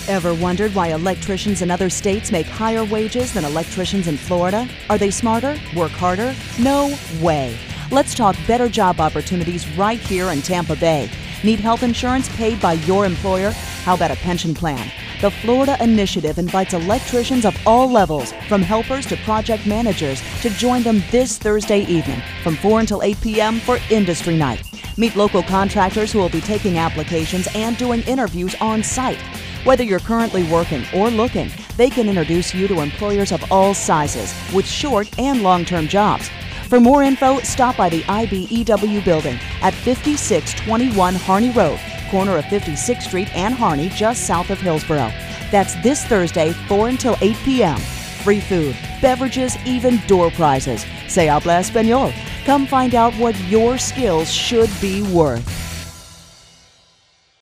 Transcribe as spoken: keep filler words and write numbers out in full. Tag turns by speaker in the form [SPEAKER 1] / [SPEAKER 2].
[SPEAKER 1] Ever wondered why electricians in other states make higher wages than electricians in Florida? Are they smarter? Work harder? No way. Let's talk better job opportunities right here in Tampa Bay. Need health insurance paid by your employer? How about a pension plan? The Florida Initiative invites electricians of all levels, from helpers to project managers, to join them this Thursday evening from four until eight p.m. for Industry Night. Meet local contractors who will be taking applications and doing interviews on site. Whether you're currently working or looking, they can introduce you to employers of all sizes with short and long-term jobs. For more info, stop by the I B E W building at fifty-six twenty-one Harney Road, corner of fifty-sixth Street and Harney, just south of Hillsborough. That's this Thursday, four until eight p.m. Free food, beverages, even door prizes. Se habla español. Come find out what your skills should be worth.